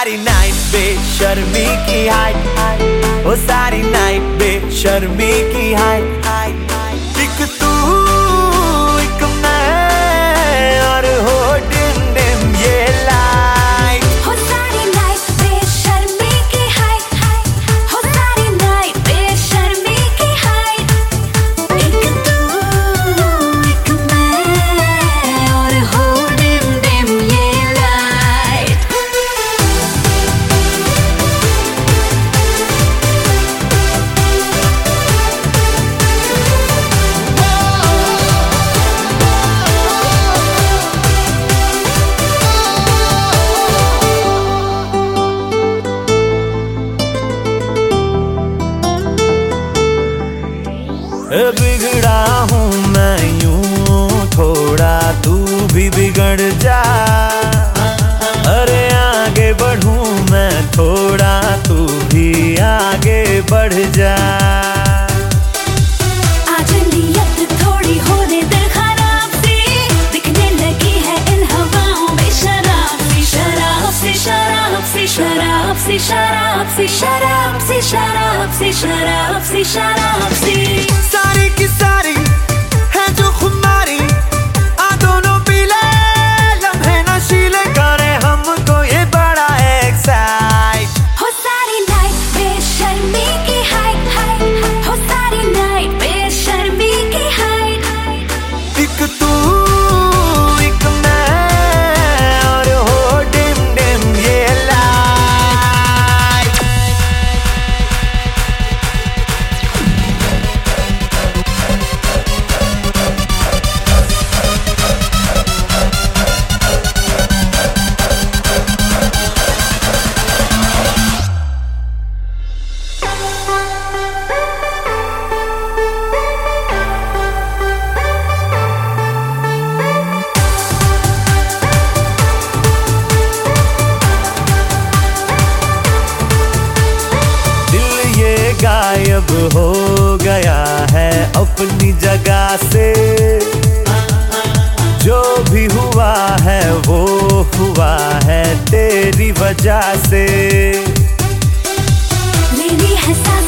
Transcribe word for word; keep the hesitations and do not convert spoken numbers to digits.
सारी नाइट बेशर्मी की हाइट, ओ सारी नाइट बेशर्मी की हाइट। एक तू एक मैं और हो डिम डिम ये लाइट। हो सारी नाइट बेशर्मी की हाइट, हो सारी नाइट बेशर्मी की हाइट। एक तू एक मैं और हो डिम डिम ये लाइट। बिगड़ा हूँ मैं यूं थोड़ा, तू भी बिगड़ जा। अरे आगे बढ़ूं मैं थोड़ा, तू भी आगे बढ़ जा। आज नियत थोड़ी होने दे खराब सी, दिखने लगी है इन हवाओं में शराब सी, शराब सी, शराब सी, शराब सी, शराब सी, शराब सी, शराब सी, शराब सी, शराब सी। सारी की सारी है जो खुमारी, आ दोनों पीले लम्हे नशीले करे हमको ये बड़ा एक्साइट। हो सारी नाइट बेशर्मी की हाइट, हाइट। हो सारी नाइट बेशर्मी की हाइट। एक तू एक मैं और हो डिम डिम ये लाइट। गायब हो गया है अपनी जगह से, जो भी हुआ है वो हुआ है तेरी वजह से। मेरी है